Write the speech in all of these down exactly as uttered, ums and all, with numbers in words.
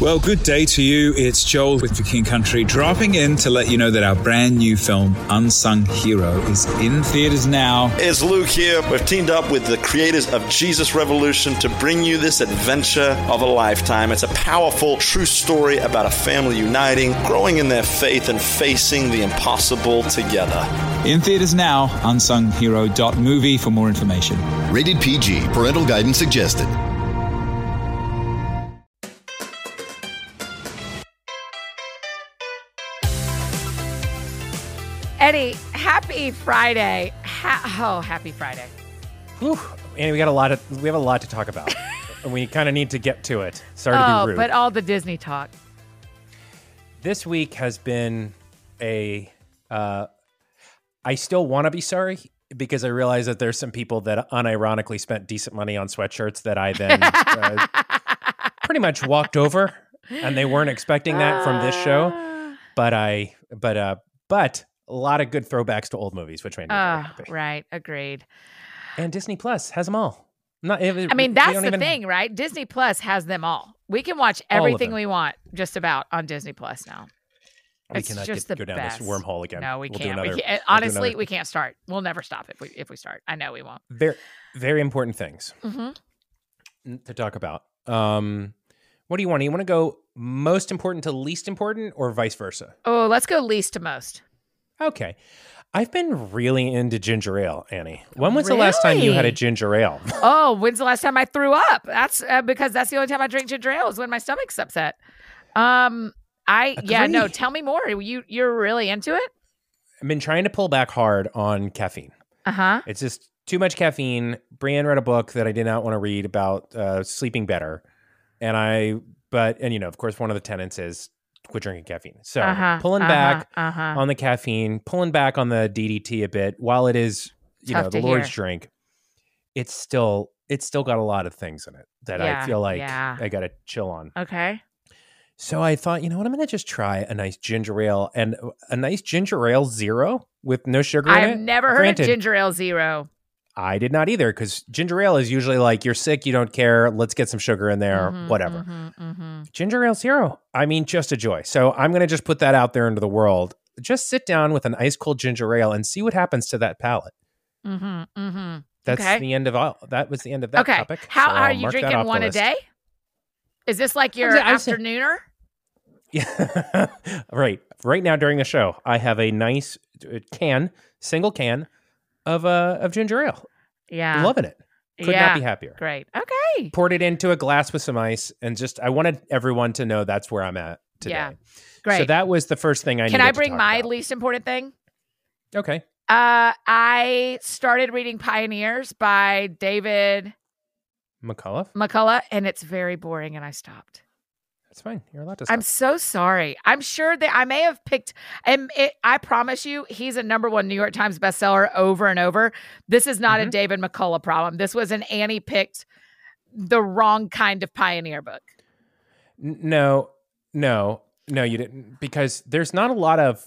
Well, good day to you. It's Joel with The King Country, dropping in to let you know that our brand new film, Unsung Hero, is in theaters now. It's Luke here. We've teamed up with the creators of Jesus Revolution to bring you this adventure of a lifetime. It's a powerful, true story about a family uniting, growing in their faith, and facing the impossible together. In theaters now, unsung hero dot movie for more information. Rated P G. Parental guidance suggested. Eddie, happy Friday. Ha- oh, happy Friday. Whew. Annie, we got a lot of we have a lot to talk about. And we kind of need to get to it. Sorry to Oh, be rude. but all the Disney talk. This week has been a uh, I still want to be sorry because I realize that there's some people that unironically spent decent money on sweatshirts that I then uh, pretty much walked over, and they weren't expecting that from this show. But I but uh but a lot of good throwbacks to old movies, which made me very Oh, happy. right. Agreed. And Disney Plus has them all. Not, it, I mean, they that's don't the even- thing, right? Disney Plus has them all. We can watch All of everything them. we want just about on Disney Plus now. We It's cannot just get, the go down best. this wormhole again. No, we We'll do can't. another- we can't. we'll do Honestly, another- we can't start. We'll never stop if we if we start. I know we won't. Very, very important things Mm-hmm. to talk about. Um, what do you want? Do you want to go most important to least important, or vice versa? Oh, let's go least to most. Okay. I've been really into ginger ale, Annie. When was the last time you had a Really? ginger ale? Oh, when's the last time I threw up? That's uh, because that's the only time I drink ginger ale is when my stomach's upset. Um, I yeah no. Agree. Tell me more. You you're really into it? I've been trying to pull back hard on caffeine. Uh huh. It's just too much caffeine. Brienne read a book that I did not want to read about uh, sleeping better. And I, but, and you know, of course, one of the tenets is quit drinking caffeine. So Uh-huh, pulling uh-huh, back uh-huh. on the caffeine, pulling back on the D D T a bit, while it is, you Tough know, the to Lord's hear. drink, it's still, it's still got a lot of things in it that Yeah, I feel like yeah. I got to chill on. Okay. So I thought, you know what, I'm going to just try a nice ginger ale, and a nice ginger ale zero with no sugar in it. I've never heard Granted, of ginger ale zero. I did not either, because ginger ale is usually like, you're sick, you don't care, let's get some sugar in there, Mhm, whatever. mhm, mhm. Ginger ale zero, I mean, just a joy. So I'm going to just put that out there into the world. Just sit down with an ice cold ginger ale and see what happens to that palate. Mm-hmm. Mm-hmm. That's Okay. the end of all. That was the end of that Okay. topic. How so are I'll you mark that drinking off the one a list. day? Is this like your I was- afternooner? Yeah. right. Right now during the show, I have a nice uh, can, single can of uh, of ginger ale. Yeah. Loving it. Could yeah. not be happier. Great. Okay. Poured it into a glass with some ice, and just I wanted everyone to know that's where I'm at today. Yeah. Great. So that was the first thing I Can needed I to bring talk my about. least important thing? Okay. Uh, I started reading Pioneers by David McCullough. McCullough, and it's very boring, and I stopped. That's fine. You're allowed to stop. I'm so sorry. I'm sure that I may have picked, and it, I promise you, he's a number one New York Times bestseller over and over. This is not Mhm. a David McCullough problem. This was an Annie picked the wrong kind of Pioneer book. N- No, no, no, you didn't, because there's not a lot of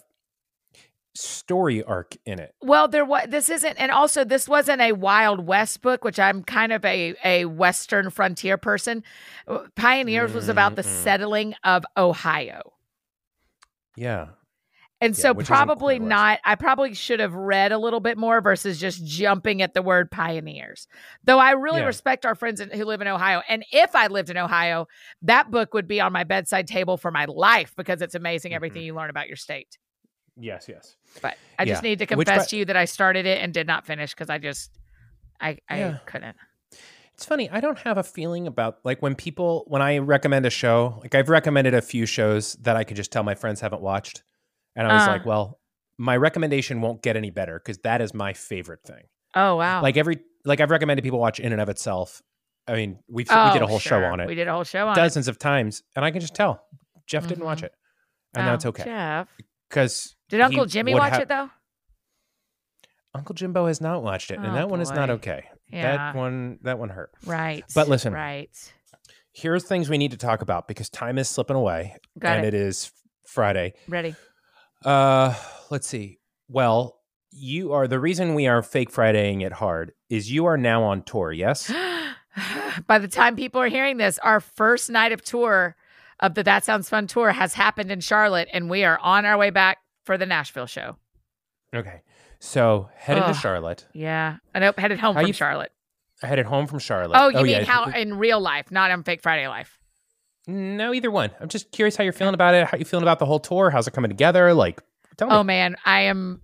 story arc in it. Well, there was. This isn't, and also this wasn't a Wild West book, which I'm kind of a a Western frontier person. Pioneers was about the Mm-mm. settling of Ohio. Yeah. And Yeah, so which isn't probably quite West. not, I probably should have read a little bit more versus just jumping at the word pioneers. Though I really Yeah. respect our friends in, who live in Ohio. And if I lived in Ohio, that book would be on my bedside table for my life because it's amazing Mm-hmm. everything you learn about your state. Yes, yes. But I just Yeah. need to Which confess by- to you that I started it and did not finish because I just, I, I Yeah. couldn't. It's funny. I don't have a feeling about, like, when people, when I recommend a show, like I've recommended a few shows that I could just tell my friends haven't watched. And I was Uh. like, well, my recommendation won't get any better because that is my favorite thing. Oh, wow. Like every, like I've recommended people watch In and of Itself. I mean, we've, oh, we did a whole sure. show on it. We did a whole show on dozens of times, and I can just tell Jeff didn't watch Mhm. it, and it. that's Oh, okay. Jeff. Because Did Uncle Jimmy watch it though? Uncle Jimbo has not watched it, and Oh, that one is not boy. okay. Yeah. That one, that one hurt. Right. But listen. Right. Here's things we need to talk about because time is slipping away, Got and it. it is Friday. Ready. Uh, let's see. Well, you are the reason we are fake Fridaying it hard is you are now on tour. Yes. By the time people are hearing this, our first night of tour of the That Sounds Fun tour has happened in Charlotte, and we are on our way back for the Nashville show. Okay. So headed Ugh. to Charlotte. Yeah. I know, headed home How from you- Charlotte. Headed home from Charlotte. Oh, you mean yeah. how in real life, not on Fake Friday life? No, either one. I'm just curious how you're feeling about it. How you feeling about the whole tour? How's it coming together? Like, tell me. Oh, man. I am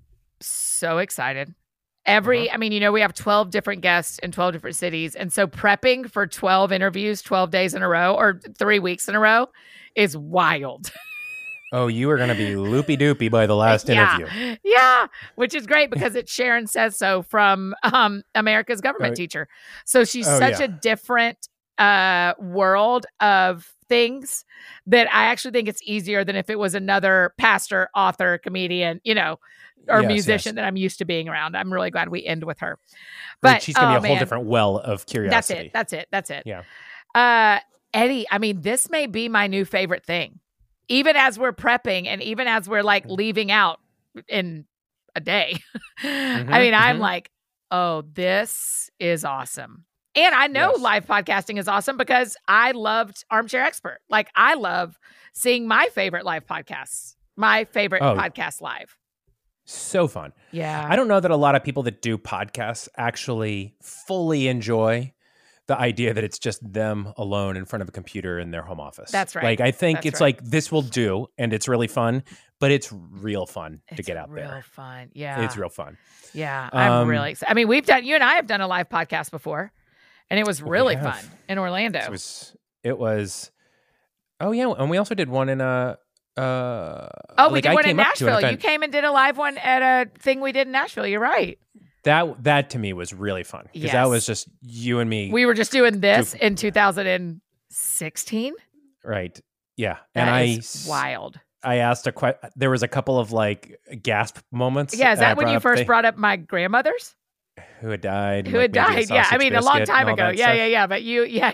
so excited. Every, Uh-huh. I mean, you know, we have twelve different guests in twelve different cities. And so prepping for twelve interviews, twelve days in a row or three weeks in a row is wild. Oh, you are going to be loopy doopy by the last yeah. interview. Yeah. Which is great because it's Sharon Says So from um, America's Government Oh, Teacher. So she's oh, such yeah. a different uh, world of things that I actually think it's easier than if it was another pastor, author, comedian, you know, or Yes, musician yes. that I'm used to being around. I'm really glad we end with her. Right, But she's going to oh, be a whole man, different well of curiosity. That's it. That's it. That's it. Yeah. Uh, Eddie, I mean, this may be my new favorite thing. Even as we're prepping and even as we're like leaving out in a day. Mm-hmm, I mean, I'm mm-hmm. like, oh, this is awesome. And I know Yes. live podcasting is awesome because I loved Armchair Expert. Like, I love seeing my favorite live podcasts, my favorite Oh. podcast live. So fun. Yeah. I don't know that a lot of people that do podcasts actually fully enjoy the idea that it's just them alone in front of a computer in their home office. That's right. Like, I think That's it's right. like, this will do, and it's really fun, but it's real fun to It's get out real there. fun. Yeah. It's real fun. Yeah. I'm Um, really excited. I mean, we've done, you and I have done a live podcast before, and it was really have. fun in Orlando. It was, it was, oh yeah, and we also did one in a, uh, Oh, we like, did I one in came up to an Nashville. You event. came and did a live one at a thing we did in Nashville. You're right. That, that to me was really fun, because Yes. that was just you and me. We were just doing this Goof. in two thousand sixteen. Right. Yeah. That and I, is wild. I asked a question. There was a couple of like gasp moments. Yeah, is and I that when you up first the- brought up my grandmother's? who had died? Who like, had maybe a died? Yeah, I sausage mean, a long biscuit time and all ago. that Yeah, stuff. yeah, yeah. But you, yeah.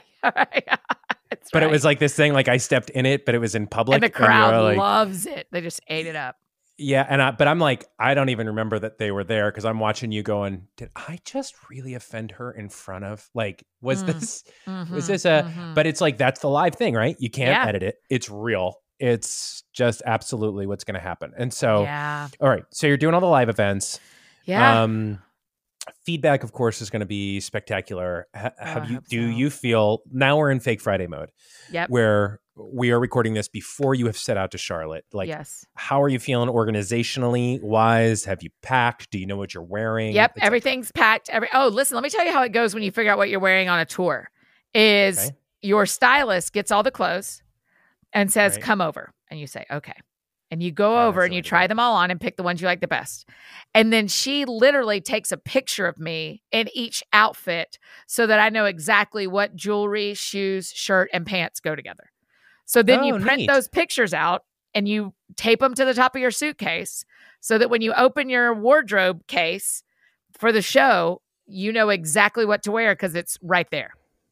That's But right. it was like this thing, like I stepped in it, but it was in public. and the you were crowd like, loves it. They just ate it up. yeah. And I, but I'm like, I don't even remember that they were there because I'm watching you going, did I just really offend her in front of, like, was Mm. this, Mhm, was this a, mhm. but it's like, that's the live thing, right? You can't Yeah. edit it. It's real. It's just absolutely what's going to happen. And so, yeah, all right. So you're doing all the live events. yeah. Um, feedback, of course, is going to be spectacular. H- Oh, have I you? hope Do so. you feel now we're in Fake Friday mode, Yep. where we are recording this before you have set out to Charlotte? Like, yes. how are you feeling organizationally wise? Have you packed? Do you know what you're wearing? Yep, Et cetera. everything's packed. Every oh, listen, let me tell you how it goes when you figure out what you're wearing on a tour. Is Okay. your stylist gets all the clothes and says, Right. "Come over," and you say, "Okay," and you go Oh, over that's and a you good try one. them all on and pick the ones you like the best. And then she literally takes a picture of me in each outfit so that I know exactly what jewelry, shoes, shirt, and pants go together. So then you Oh, print neat. those pictures out and you tape them to the top of your suitcase so that when you open your wardrobe case for the show, you know exactly what to wear because it's right there.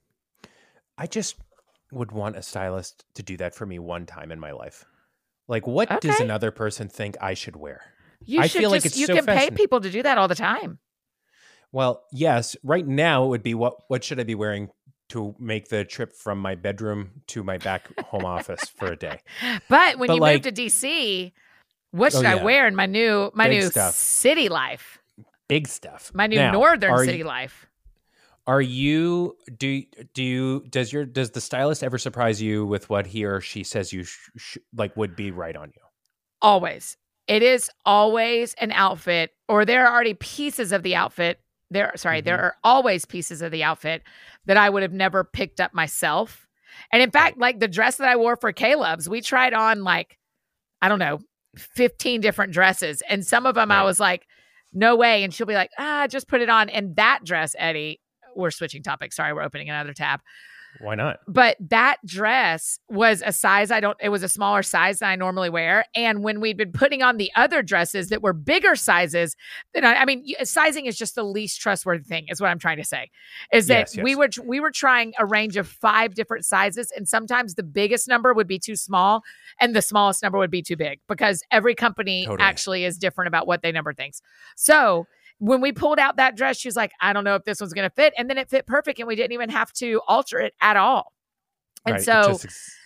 I just would want a stylist to do that for me one time in my life. Like, what does Okay. another person think I should wear? You I should feel like just, it's you so can pay fascinating. people to do that all the time. Well, yes. Right now, it would be what what should I be wearing to make the trip from my bedroom to my back home office for a day? But when But you like- move to D C, what Oh, should I yeah. wear in my new my Big new stuff. city life? Big stuff. My new Now, northern are city you- life. Are you do do you does your does the stylist ever surprise you with what he or she says you sh- sh- like would be right on you? Always. It is always an outfit, or there are already pieces of the outfit. There, sorry, there Mm-hmm. are always pieces of the outfit that I would have never picked up myself. And in fact, like the dress that I wore for Caleb's, we tried on like, I don't know, fifteen different dresses. And some of them I Right. was like, no way. And she'll be like, ah, just put it on. And that dress, Eddie, we're switching topics. Sorry, we're opening another tab. Why not? But that dress was a size I don't, it was a smaller size than I normally wear. And when we'd been putting on the other dresses that were bigger sizes, then I, I mean, y- sizing is just the least trustworthy thing, is what I'm trying to say. Is that Yes, yes. we were we were trying a range of five different sizes, and sometimes the biggest number would be too small and the smallest number would be too big because every company Totally. actually is different about what they number things. So when we pulled out that dress, she was like, I don't know if this one's going to fit. And then it fit perfect and we didn't even have to alter it at all. And Right, it so just ex-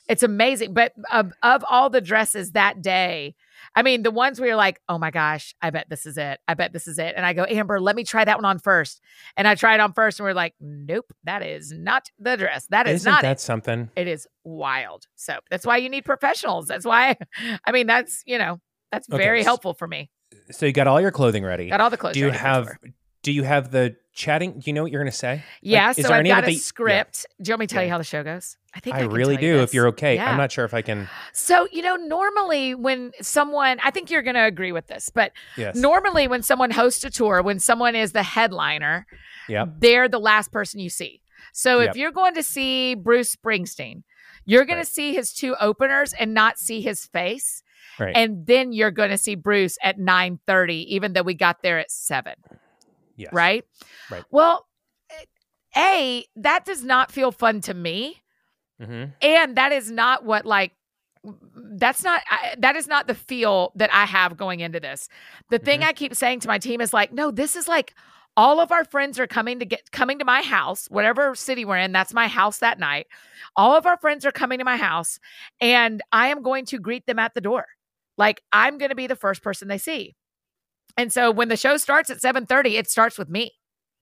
It's amazing. But of, of all the dresses that day, I mean, the ones where you're like, oh my gosh, I bet this is it. I bet this is it. And I go, Amber, let me try that one on first. And I tried on first and we're like, nope, that is not the dress. That is Isn't not that it. something? It is wild. So that's why you need professionals. That's why, I mean, that's, you know, that's Okay, very s- helpful for me. So you got all your clothing ready. Got all the clothes Do you ready for have? tour. Do you have the chatting? Do you know what you're going to say? Yeah, Like, is so there I've any got of a the- script. Do you want me to tell Yeah. you how the show goes? I think I, I can really tell you do. this. If you're okay, Yeah. I'm not sure if I can. So, you know, normally when someone, I think you're going to agree with this, but Yes. normally when someone hosts a tour, when someone is the headliner, Yep. they're the last person you see. So Yep. if you're going to see Bruce Springsteen, you're going Right. to see his two openers and not see his face. Right. And then you're going to see Bruce at nine thirty, even though we got there at seven. Yes. Right? Right. Well, A, that does not feel fun to me. Mm-hmm. And that is not what, like, that's not, I, that is not the feel that I have going into this. The thing Mhm. I keep saying to my team is like, no, this is like all of our friends are coming to get, coming to my house, whatever city we're in, that's my house that night. All of our friends are coming to my house and I am going to greet them at the door. Like, I'm going to be the first person they see. And so when the show starts at seven thirty, it starts with me.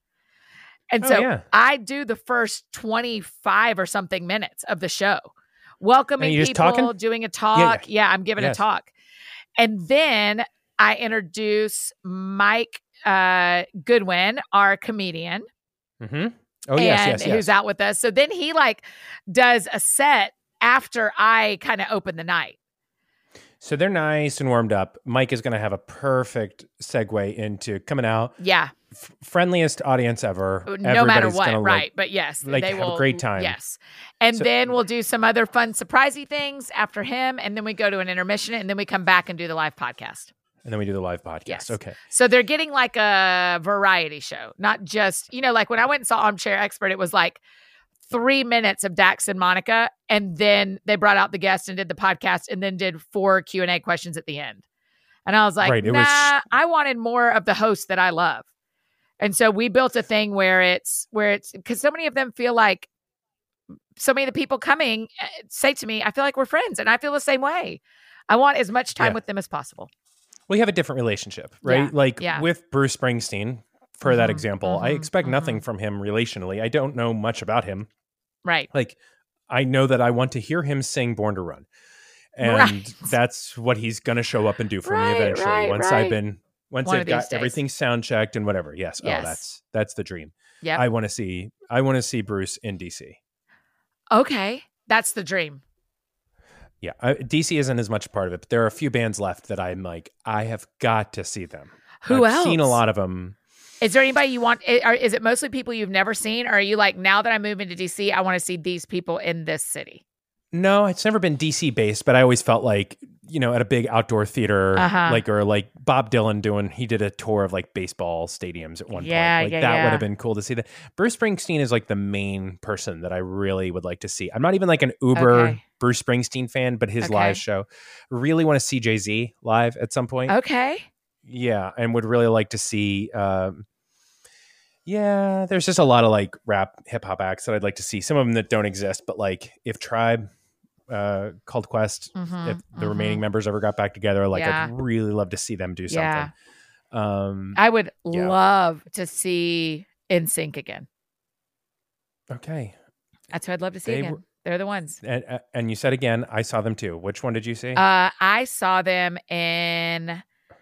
And Oh, so yeah. I do the first twenty-five or something minutes of the show, welcoming you just people, talking? doing a talk. Yeah, I'm giving Yes. a talk. And then I introduce Mike uh, Goodwin, our comedian. Mm-hmm. Oh yes, and yes, yes. who's out with us. So then he like does a set after I kind of open the night. So they're nice and warmed up. Mike is going to have a perfect segue into coming out. Yeah. F- friendliest audience ever. No matter Everybody's what, gonna, right? Like, But yes, like, they have a will great time. Yes, and So- then we'll do some other fun, surprisey things after him, and then we go to an intermission, and then we come back and do the live podcast. and then we do the live podcast. Yes. Okay. So they're getting like a variety show, not just, you know, like when I went and saw Armchair Expert, it was like three minutes of Dax and Monica, and then they brought out the guest and did the podcast, and then did four Q and A questions at the end. And I was like, Right, it nah, was- I wanted more of the host that I love. And so we built a thing where it's where it's because so many of them feel like so many of the people coming uh, say to me, I feel like we're friends, and I feel the same way. I want as much time Yeah. with them as possible. We have a different relationship, right? Yeah, Like yeah. with Bruce Springsteen, for that Mhm, example, I mhm, expect mhm. nothing from him relationally. I don't know much about him. Right. Like, I know that I want to hear him sing Born to Run. And Right. that's what he's going to show up and do for Right, me eventually. right, once right. I've been, once One they've of these got days. everything sound checked and whatever. Yes. Yes. Oh, that's, that's the dream. Yep. I want to see, I want to see Bruce in D C. Okay. That's the dream. Yeah. I, D C isn't as much a part of it, but there are a few bands left that I'm like, I have got to see them. Who I've else? seen a lot of them. Is there anybody you want? i- Or is it mostly people you've never seen? Or are you like, now that I'm moving to D C, I want to see these people in this city? No, it's never been D C based, but I always felt like, you know, at a big outdoor theater, Uh-huh. like, or like Bob Dylan doing, he did a tour of like baseball stadiums at one Yeah, point. Like yeah, that yeah. would have been cool to see that. Bruce Springsteen is like the main person that I really would like to see. I'm not even like an uber Okay. Bruce Springsteen fan, but his Okay. live show, really want to see Jay-Z live at some point. Okay. Yeah. And would really like to see, um, yeah, there's just a lot of like rap hip hop acts that I'd like to see. Some of them that don't exist, but like if Tribe, uh, Cult Quest, Mhm, if the mhm. remaining members ever got back together, like Yeah. I'd really love to see them do Yeah. something. Um, I would Yeah. love to see N Sync again. okay. That's who I'd love to see They again. were- They're the ones. And, uh, and you said again, I saw them too. Which one did you see? Uh, I saw them in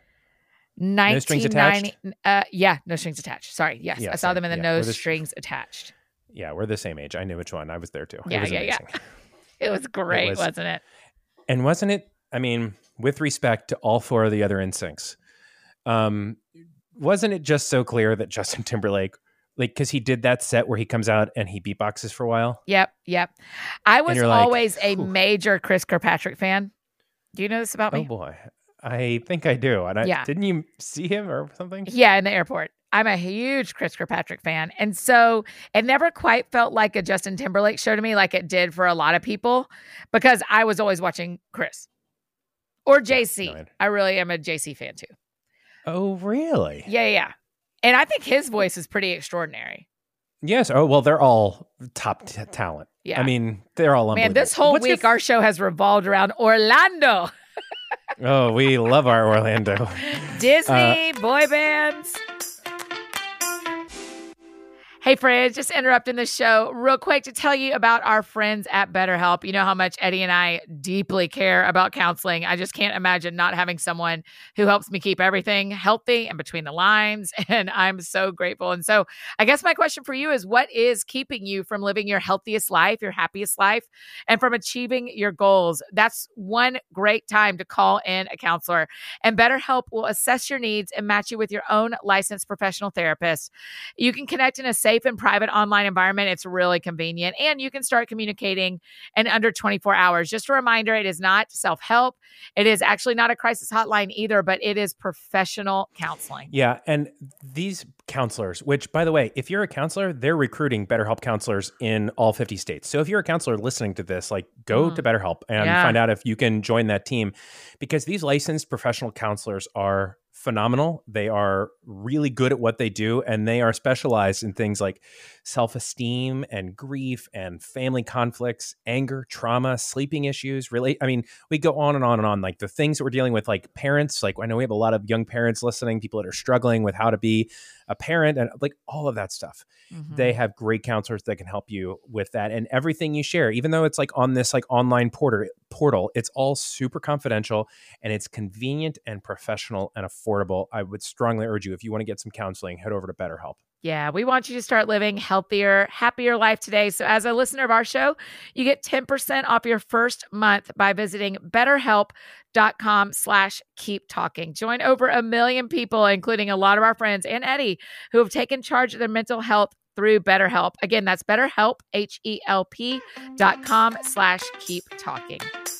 No Strings nineteen ninety. Uh, yeah, No Strings Attached. Sorry. Yes. Yeah, I saw same. them in the Yeah, No we're the- Strings Attached. yeah, we're the same age. I knew which one. I was there too. Yeah, it was yeah, yeah. amazing. It was great, was- was, not it? And wasn't it? I mean, with respect to all four of the other N Syncs, um, wasn't it just so clear that Justin Timberlake, like, because he did that set where he comes out and he beatboxes for a while? Yep, yep. I was you're like, always a whew. major Chris Kirkpatrick fan. Do you know this about Oh me? boy, I think I do. And I, Yeah. didn't you see him or something? Yeah, in the airport. I'm a huge Chris Kirkpatrick fan. And so it never quite felt like a Justin Timberlake show to me like it did for a lot of people because I was always watching Chris or J C. no, I- I really am a J C fan too. Oh really? Yeah, yeah, yeah. And I think his voice is pretty extraordinary. Yes. Oh, well, they're all top t- talent. Yeah. I mean, they're all unbelievable. Man, this whole What's week, your... our show has revolved around Orlando. Oh, we love our Orlando. Disney, uh, boy bands. Hey, friends, just interrupting the show real quick to tell you about our friends at BetterHelp. You know how much Eddie and I deeply care about counseling. I just can't imagine not having someone who helps me keep everything healthy and between the lines. And I'm so grateful. And so I guess my question for you is, what is keeping you from living your healthiest life, your happiest life, and from achieving your goals? That's one great time to call in a counselor. And BetterHelp will assess your needs and match you with your own licensed professional therapist. You can connect in a safe and private online environment. It's really convenient, and you can start communicating in under twenty-four hours. Just a reminder, it is not self-help. It is actually not a crisis hotline either, but it is professional counseling. Yeah, and these counselors, which, by the way, if you're a counselor, they're recruiting BetterHelp counselors in all fifty states. So if you're a counselor listening to this, like go mm. to BetterHelp and yeah. find out if you can join that team, because these licensed professional counselors are phenomenal. They are really good at what they do, and they are specialized in things like self-esteem and grief and family conflicts, anger, trauma, sleeping issues. Really, I mean, we go on and on and on. Like the things that we're dealing with, like parents. Like I know we have a lot of young parents listening, people that are struggling with how to be a parent, and like all of that stuff. Mm-hmm. They have great counselors that can help you with that, and everything you share, even though it's like on this like online portal, portal, it's all super confidential, and it's convenient and professional and affordable. I would strongly urge you, if you want to get some counseling, head over to BetterHelp. Yeah, we want you to start living healthier, happier life today. So as a listener of our show, you get ten percent off your first month by visiting betterhelp.com slash keep talking. Join over a million people, including a lot of our friends and Eddie, who have taken charge of their mental health through BetterHelp. Again, that's BetterHelp, H E L P dot com slash keep talking.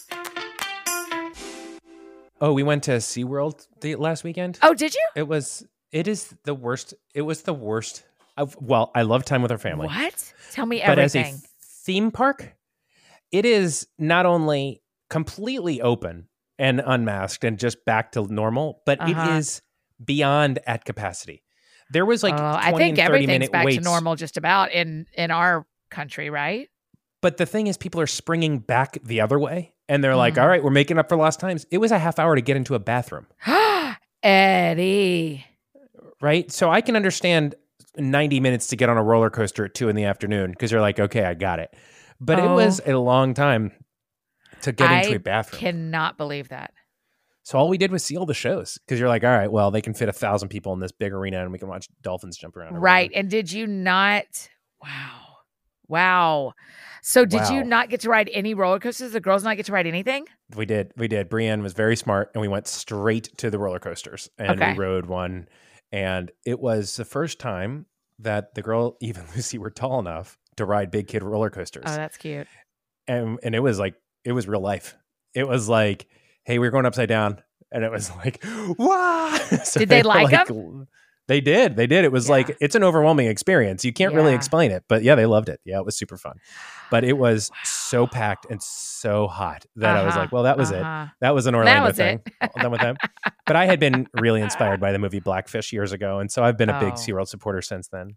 Oh, we went to SeaWorld the last weekend. Oh, did you? It was... It is the worst. It was the worst. Of, well, I love time with our family. What? Tell me but everything. But as a theme park, it is not only completely open and unmasked and just back to normal, but uh-huh. it is beyond at capacity. There was like uh, twenty I think and thirty everything's minute back waits. to normal just about in, in our country, right? But the thing is, people are springing back the other way. And they're mm. like, all right, we're making up for lost times. It was a half hour to get into a bathroom. Eddie. Right? So I can understand ninety minutes to get on a roller coaster at two in the afternoon because you're like, okay, I got it. But oh, it was a long time to get I into a bathroom. I cannot believe that. So all we did was see all the shows because you're like, all right, well, they can fit a thousand people in this big arena and we can watch dolphins jump around. Right. And did you not? Wow. Wow. So did wow. you not get to ride any roller coasters? The girls not get to ride anything? We did. We did. Brienne was very smart and we went straight to the roller coasters and okay. we rode one. And it was the first time that the girl, even Lucy, were tall enough to ride big kid roller coasters. Oh, that's cute. And and it was like, it was real life. It was like, hey, we we're going upside down. And it was like, wow. So did they, they like, like them? They did. They did. It was yeah. like, it's an overwhelming experience. You can't yeah. really explain it. But yeah, they loved it. Yeah, it was super fun. But it was wow. so packed and so hot that uh-huh. I was like, well, that was uh-huh. it. That was an Orlando was thing. All done with them. But I had been really inspired by the movie Blackfish years ago. And so I've been a big oh. SeaWorld supporter since then.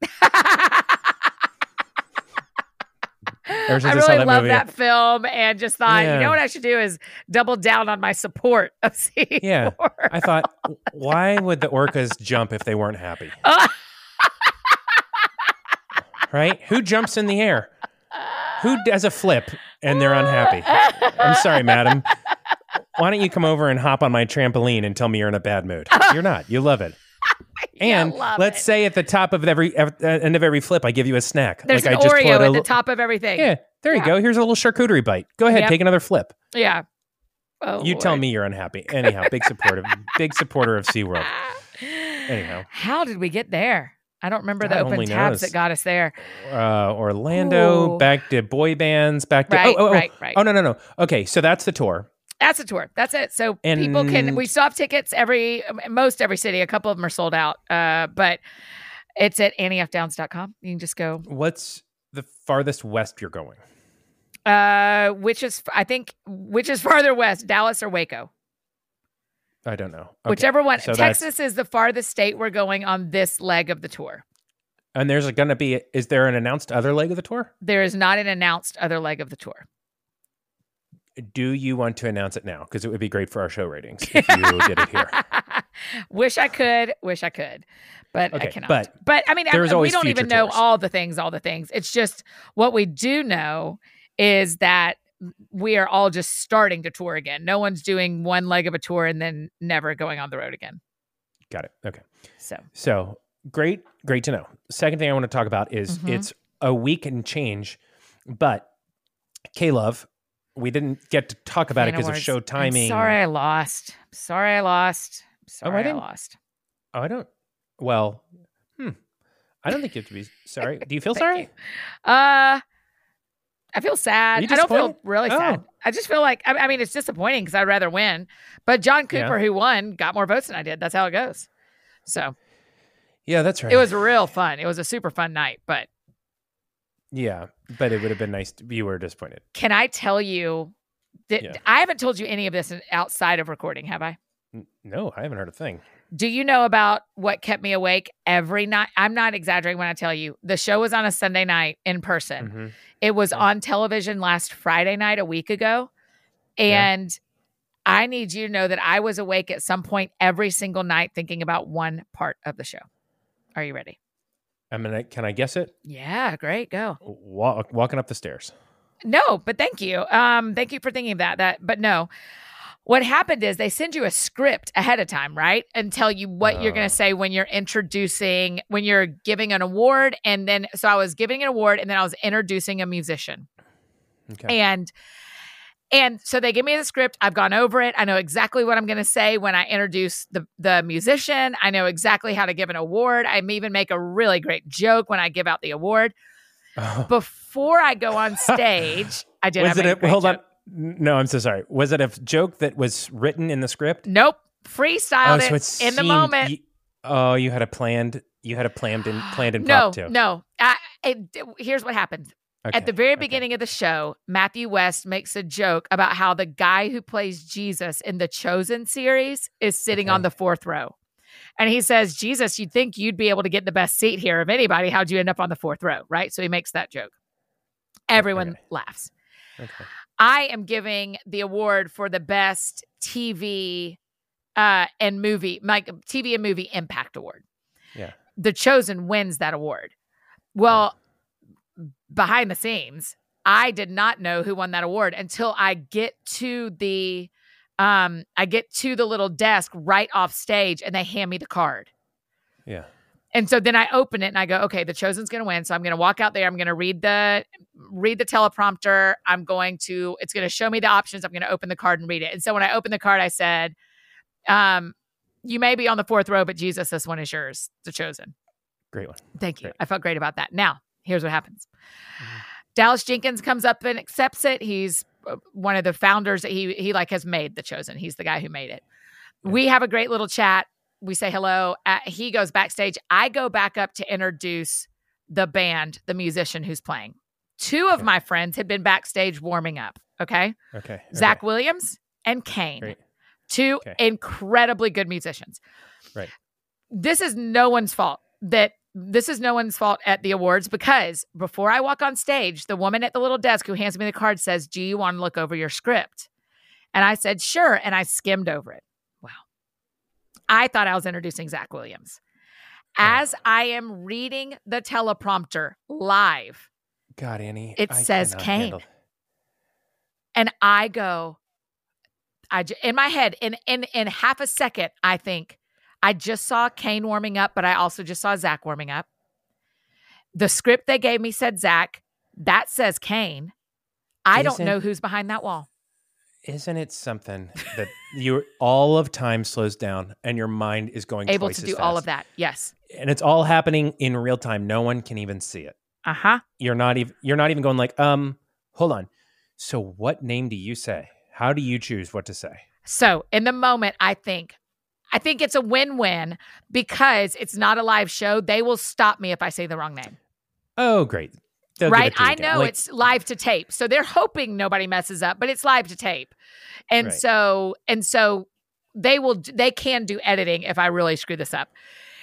I really love that film and just thought, yeah. you know what I should do is double down on my support of SeaWorld. Yeah, I thought, why would the orcas jump if they weren't happy? Right? Who jumps in the air? Who does a flip and they're unhappy? I'm sorry, madam. Why don't you come over and hop on my trampoline and tell me you're in a bad mood? You're not. You love it. And let's it. say at the top of every uh, end of every flip, I give you a snack. There's like an I just Oreo at a, the top of everything. Yeah, there yeah. you go. Here's a little charcuterie bite. Go ahead, yep. take another flip. Yeah. Oh, you Lord. tell me you're unhappy. Anyhow, big supporter, big supporter of SeaWorld. Anyhow, how did we get there? I don't remember the God open tabs knows. that got us there. Uh, Orlando, Ooh. back to boy bands, back to right, oh, oh, oh. right, right. Oh no, no, no. Okay, so that's the tour. That's a tour. That's it. So and people can, we still have tickets every, most every city. A couple of them are sold out. Uh, but it's at annie f downs dot com. You can just go. What's the farthest west you're going? Uh, which is, I think, which is farther west, Dallas or Waco? I don't know. Okay. Whichever one. So Texas is the farthest state we're going on this leg of the tour. And there's going to be, is there an announced other leg of the tour? There is not an announced other leg of the tour. Do you want to announce it now? Because it would be great for our show ratings if you did it here. Wish I could. Wish I could. But Okay, I cannot. but But, I mean, I, there's we always don't future even know tours. all the things, all the things. It's just what we do know is that we are all just starting to tour again. No one's doing one leg of a tour and then never going on the road again. Got it. Okay. So, So great, great to know. Second thing I want to talk about is Mhm. it's a week and change, but K-Love, we didn't get to talk about it Fan because of Awards. show timing. I'm sorry I lost. I'm sorry I lost. I'm sorry I I, didn't- lost. Oh, I don't. Well, hmm. I don't think you have to be sorry. Do you feel Thank sorry? you. Uh, I feel sad. Are you I don't feel disappointed? really sad. Oh. I just feel like, I, I mean, it's disappointing because I'd rather win. But John Cooper, Yeah. who won, got more votes than I did. That's how it goes. So Yeah, that's right. it was real fun. It was a super fun night. But Yeah, but it would have been nice. To, you were disappointed. can I tell you that Yeah. I haven't told you any of this outside of recording, have I? N- No, I haven't heard a thing. Do you know about what kept me awake every night? I'm not exaggerating when I tell you the show was on a Sunday night in person. Mhm. It was Yeah. on television last Friday night, a week ago. And I need you to know that I was awake at some point every single night thinking about one part of the show. Are you ready? I mean, I- can I guess it? Yeah, great. Go. Walk, walking up the stairs. No, but thank you. Um, thank you for thinking of that. That, but no. What happened is they send you a script ahead of time, right? And tell you what you're going Oh. to say when you're introducing, when you're giving an award. And then, so I was giving an award and then I was introducing a musician. Okay. And, and so they give me the script. I've gone over it. I know exactly what I'm going to say when I introduce the, the musician. I know exactly how to give an award. I even make a really great joke when I give out the award. Oh. Before I go on stage, I did. I Was it made a, a great hold joke. on? No, I'm so sorry. Was it a joke that was written in the script? Nope. Freestyled oh, so it, it in the seemed- moment. you- oh, you had a planned. You had a planned in planned in no, prop too. no. I, it, here's what happened. Okay, At the very okay. beginning of the show, Matthew West makes a joke about how the guy who plays Jesus in the Chosen series is sitting Okay. on the fourth row. And he says, Jesus, you'd think you'd be able to get the best seat here of anybody. How'd you end up on the fourth row? Right. So he makes that joke. Everyone Okay. laughs. Okay. I am giving the award for the best T V uh, and movie, like T V and movie impact award. Yeah. The Chosen wins that award. Well, behind the scenes, I did not know who won that award until I get to the um I get to the little desk right off stage and they hand me the card. Yeah. And so then I open it and I go, okay, the Chosen's going to win. So I'm going to walk out there. I'm going to read the read the teleprompter. I'm going to, it's going to show me the options. I'm going to open the card and read it. And so when I opened the card, I said, um, you may be on the fourth row, but Jesus, this one is yours, the Chosen. Great one. Thank you. Great. I felt great about that. Now, here's what happens. Dallas Jenkins comes up and accepts it. He's uh, one of the founders. He, he like has made the Chosen. He's the guy who made it. We have a great little chat. We say hello. Uh, he goes backstage. I go back up to introduce the band, the musician who's playing. Two of Okay. my friends had been backstage warming up. Okay. Okay. Zach okay. Williams and Kane. Great. Two Okay. incredibly good musicians. Right. This is no one's fault that this is no one's fault at the awards because before I walk on stage, the woman at the little desk who hands me the card says, do you want to look over your script? And I said, sure. And I skimmed over it. Wow. I thought I was introducing Zach Williams. As I am reading the teleprompter live, God, Annie. It I says cannot Kane. handle- and I go, I j- in my head, in in in half a second, I think I just saw Kane warming up, but I also just saw Zach warming up. The script they gave me said Zach. That says Kane. I don't Isn't- know who's behind that wall. Isn't it something that you all of time slows down and your mind is going Able twice to as do all fast? of that. Yes. and it's all happening in real time. No one can even see it. Uh huh. You're not even you're not even going like, um, hold on. So what name do you say? How do you choose what to say? So in the moment, I think, I think it's a win-win because it's not a live show. They will stop me if I say the wrong name. Oh, great. They'll give Right? it to you I again. know Like, it's live to tape. So they're hoping nobody messes up, but it's live to tape. And Right. so, and so they will, they can do editing if I really screw this up.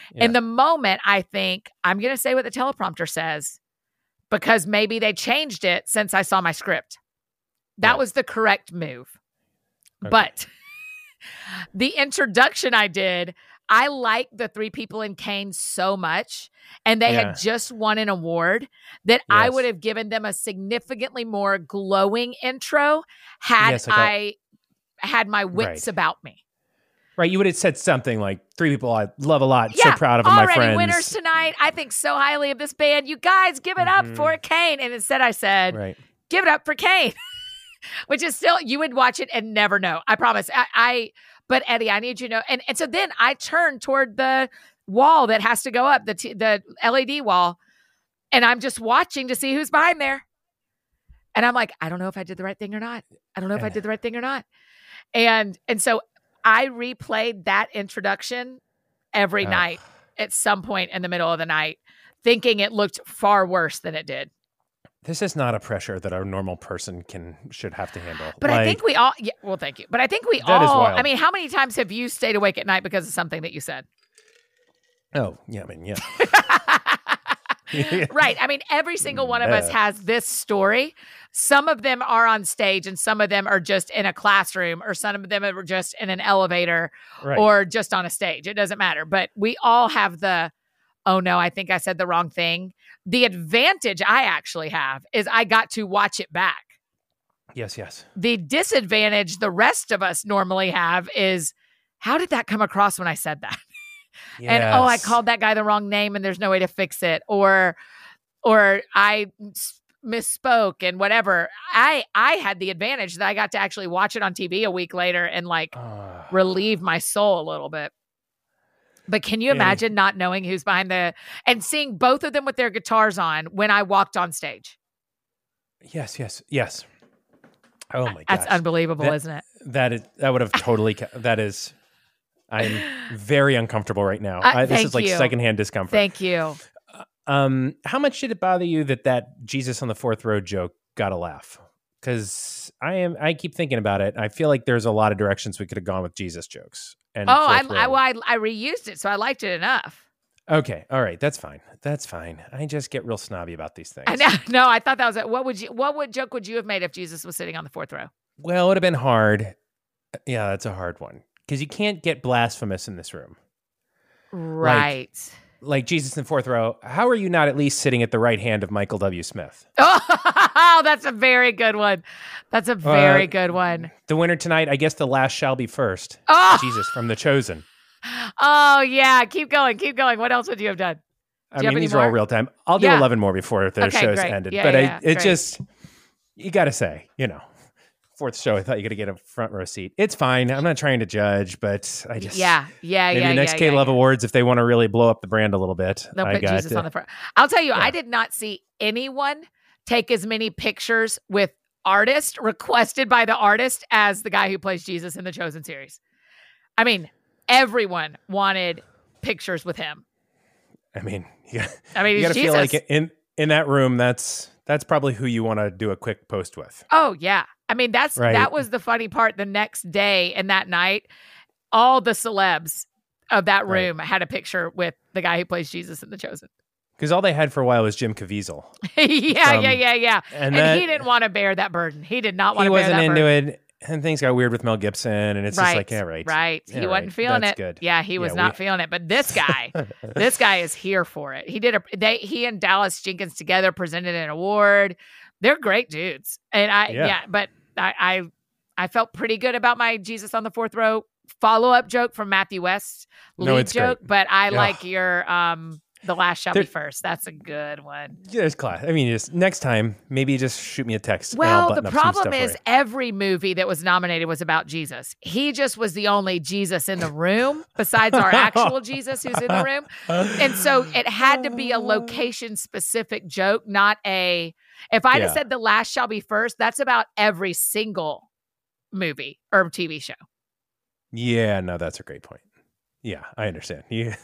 In the moment, I think I'm going to say what the teleprompter says because maybe they changed it since I saw my script. That Right. was the correct move. Okay. But the introduction I did, I like the three people in Cane so much, and they Yeah. had just won an award that I Yes. would have given them a significantly more glowing intro had Yes, like a- I had my wits Right. about me. Right. You would have said something like three people I love a lot. Yeah, so proud of them, my already friends. winners tonight. I think so highly of this band. You guys give it up Mhm. for Cane. And instead I said, Right. give it up for Cane, which is still, you would watch it and never know. I promise. I, I but Eddie, I need you to know. And, and so then I turned toward the wall that has to go up, the, t- the L E D wall. And I'm just watching to see who's behind there. And I'm like, I don't know if I did the right thing or not. I don't know if I did the right thing or not. And, and so I replayed that introduction every Oh. night at some point in the middle of the night, thinking it looked far worse than it did. This is not a pressure that a normal person can should have to handle. But I Like, think we all, yeah, well, thank you. But I think we That is all, wild. I mean, how many times have you stayed awake at night because of something that you said? Oh, yeah. I mean, yeah. Right. I mean, every single one of us Yeah. has this story. Some of them are on stage and some of them are just in a classroom or some of them are just in an elevator Right. or just on a stage. It doesn't matter. But we all have the, oh no, I think I said the wrong thing. The advantage I actually have is I got to watch it back. Yes, yes. The disadvantage the rest of us normally have is, how did that come across when I said that? And oh, I Yes. called that guy the wrong name and there's no way to fix it. Or or I s- misspoke and whatever. I I had the advantage that I got to actually watch it on T V a week later and like Ah. relieve my soul a little bit. But can you Annie. imagine not knowing who's behind the and seeing both of them with their guitars on when I walked on stage? Yes, yes, yes. Oh my gosh. That's unbelievable, That- isn't it? That is that would have totally ca- that is I'm very uncomfortable right now. Uh, I, this thank is like you. secondhand discomfort. Thank you. Um, how much did it bother you that that Jesus on the fourth row joke got a laugh? Because I am, I keep thinking about it. I feel like there's a lot of directions we could have gone with Jesus jokes. And Oh, I, fourth I, row. well, I I reused it, so I liked it enough. Okay, all right, that's fine. That's fine. I just get real snobby about these things. I know, no, I thought that was it. What would you? What would joke would you have made if Jesus was sitting on the fourth row? Well, it would have been hard. Yeah, that's a hard one because you can't get blasphemous in this room. Right. Like Jesus in the fourth row. How are you not at least sitting at the right hand of Michael W. Smith? Oh, that's a very good one. That's a very Uh, good one. The winner tonight, I guess the last shall be first. Oh, Jesus from The Chosen. oh yeah. Keep going. Keep going. What else would you have done? I Do you have mean, any these are all more? real time. I'll do Yeah. eleven more before the Okay, show's great. ended. Yeah, but yeah, I, yeah. it Great. just, you got to say, you know, fourth show, I thought you could get a front row seat. It's fine. I'm not trying to judge, but I just, Yeah, yeah, maybe yeah. the next yeah, K yeah, Love yeah. Awards, if they want to really blow up the brand a little bit, They'll I put got Jesus to- on the front. I'll tell you, Yeah. I did not see anyone take as many pictures with artist requested by the artist as the guy who plays Jesus in the Chosen series. I mean, everyone wanted pictures with him. I mean, yeah, I mean, you he's got to feel Jesus. like in in that room, that's that's probably who you want to do a quick post with. Oh yeah. I mean, that's Right. that was the funny part. The next day and that night, all the celebs of that Right. room had a picture with the guy who plays Jesus in the Chosen. Because all they had for a while was Jim Caviezel. yeah, From- yeah, yeah, yeah. And, And, that, he didn't want to bear that burden. He did not want he to bear wasn't that into burden. it. And things got weird with Mel Gibson. And it's right, just like, yeah, right. right. Yeah, he wasn't right. feeling That's it. good. Yeah, he was Yeah, not we- feeling it. But this guy, this guy is here for it. He did a. They he and Dallas Jenkins together presented an award. They're great dudes, and I Yeah. yeah. But I, I I felt pretty good about my Jesus on the fourth row follow up joke from Matthew West lead No, it's joke. great. But I Yeah. like your um. The last shall There- be first. That's a good one. Yeah, it's class. I mean, just next time, maybe just shoot me a text. and I'll Well, the button up some problem stuff for is you. every movie that was nominated was about Jesus. He just was the only Jesus in the room besides our actual Jesus who's in the room. And so it had to be a location specific joke, not a, if I'd have Yeah. said the last shall be first, that's about every single movie or T V show. Yeah, no, that's a great point. Yeah, I understand. Yeah.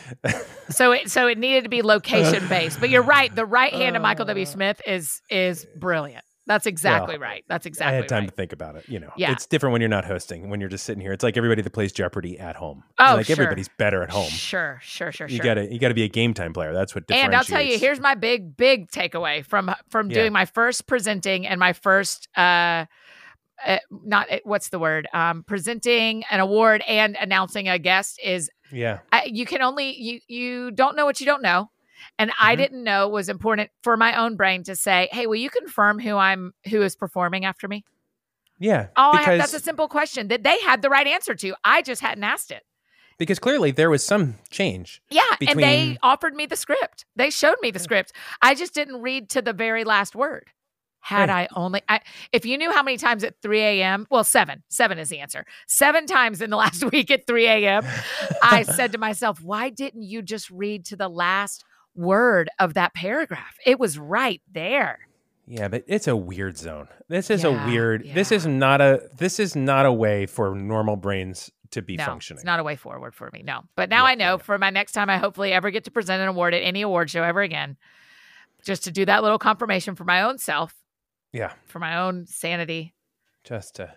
So it, so it needed to be location based, but you're right. The right hand of Michael W. Smith is, is brilliant. That's exactly Well, right. That's exactly I had time right. to think about it. You know, Yeah. it's different when you're not hosting. When you're just sitting here, it's like everybody that plays Jeopardy at home. Oh, like sure. everybody's better at home. Sure, sure, sure, You sure. gotta, you gotta be a game time player. That's what differentiates. And I'll tell you, here's my big, big takeaway from from Yeah. doing my first presenting and my first, uh, uh not uh, what's the word, um, presenting an award and announcing a guest is yeah, I, you can only you you don't know what you don't know. And I Mhm. didn't know it was important for my own brain to say, "Hey, will you confirm who I'm who is performing after me?" yeah. Oh, I because have, that's a simple question that they had the right answer to. I just hadn't asked it. because clearly there was some change. Yeah, and they Between- offered me the script. They showed me the script. I just didn't read to the very last word. Had Right. I only, I, if you knew how many times at three a.m., well, seven, seven is the answer. Seven times in the last week at three a.m., I said to myself, why didn't you just read to the last word of that paragraph? It was right there. Yeah, but it's a weird zone. This is Yeah, a weird. This yeah. is not a. This is not a way for normal brains to be No, functioning. it's not a way forward for me. No, but now Yeah, I know yeah. for my next time I hopefully ever get to present an award at any award show ever again, just to do that little confirmation for my own self, Yeah, for my own sanity. just uh,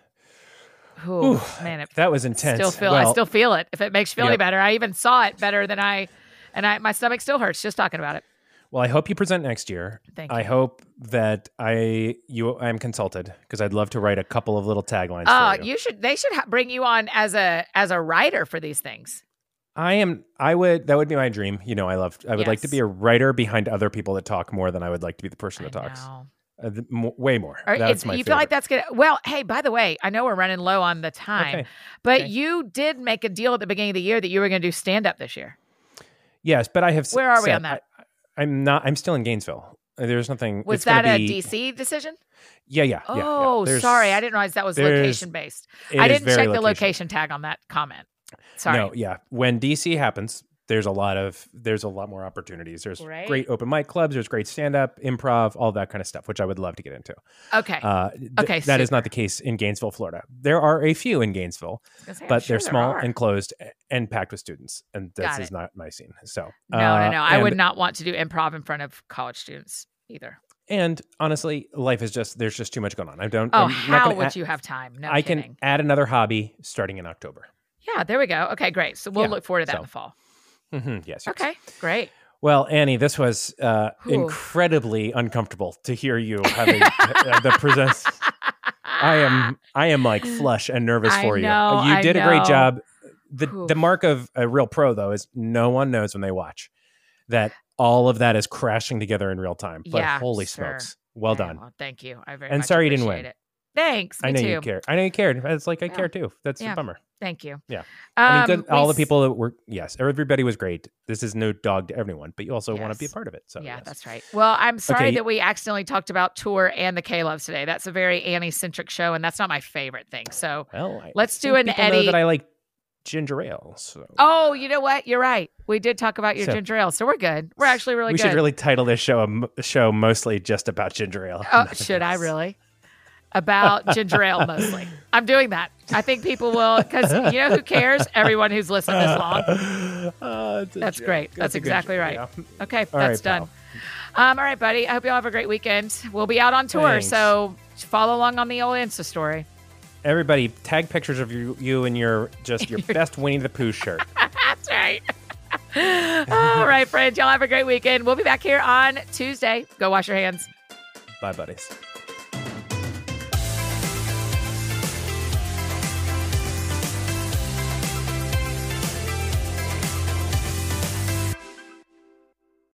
Ooh, Ooh, man, it that was intense. still feel I Well, still feel it. If it makes you feel any Yep. better, I even saw it better than I, and I my stomach still hurts just talking about it. Well, I hope you present next year. Thank I you. hope that I you I am consulted because I'd love to write a couple of little taglines. Oh, for you. you should. They should ha- bring you on as a as a writer for these things. I am. I would. That would be my dream. You know, I love. I would like to Yes. be a writer behind other people that talk more than I would like to be the person that I talks. know. Uh, th- m- way more. Or That's it's- my you favorite. feel like that's good. Well, hey, by the way, I know we're running low on the time, Okay. but Okay. you did make a deal at the beginning of the year that you were going to do stand up this year. Yes, but I have. s- Where are we said on that? I, I'm not. I'm still in Gainesville. Uh, There's nothing. Was it's gonna that a be- D C decision? Yeah, yeah. yeah, yeah. Oh, There's- sorry, I didn't realize that was there's- location based. it I is didn't very check the location. location tag on that comment. Sorry. No, yeah. When D C happens, there's a lot of there's a lot more opportunities. There's Great. great open mic clubs. There's great stand up, improv, all that kind of stuff, which I would love to get into. Okay. Uh, th- Okay, that is super. not the case in Gainesville, Florida. There are a few in Gainesville, I was gonna say, I'm but sure they're there small are. and closed and packed with students, and this Got is it. not my scene. So No, uh, no, no. I and- would not want to do improv in front of college students either. And honestly, life is just there's just too much going on. I don't. Oh, I'm not how gonna would add- you have time? No I kidding. can add another hobby starting in October. Yeah, there we go. Okay, great. So we'll Yeah, look forward to that so. in the fall. hmm yes, yes. Okay, great. Well, Annie, this was uh, Ooh. incredibly uncomfortable to hear you having uh, the presents. I am, I am like flush and nervous I for know, you. You I did a great know. job. The Oof. the mark of a real pro, though, is no one knows when they watch that all of that is crashing together in real time. But Yeah, holy sure. smokes, well Okay, done. Well, thank you. I very And much sorry you didn't appreciate win. it. Thanks. Me I know too. you care. I know you cared. It's like I Yeah. care too. That's Yeah. a bummer. Thank you. Yeah. I mean, Um, good. All we the people that were yes, everybody was great. This is no dog to everyone, but you also want to be a Yes. part of it. So yeah, yes. that's right. Well, I'm sorry Okay. that we accidentally talked about tour and the K-Loves today. That's a very Annie-centric show, and that's not my favorite thing. So, Well, I Let's do think an people know Eddie- that I like ginger ale. So oh, you know what? You're right. We did talk about your So- ginger ale, so we're good. We're actually really we good. should really title this show a m- show mostly just about ginger ale. Oh, Nothing should I else. really? About ginger ale mostly. I'm doing that. I think people will, because you know who cares? Everyone who's listened this long. Uh, it's a That's joke. great. It's That's a good exactly joke, right. yeah. Okay, All that's right, done. pal. Um, all right, buddy. I hope you all have a great weekend. We'll be out on tour, Thanks. so follow along on the old Insta story. Everybody, tag pictures of you, you in your just your best Winnie the Pooh shirt. That's right. All right, friends. Y'all have a great weekend. We'll be back here on Tuesday. Go wash your hands. Bye, buddies.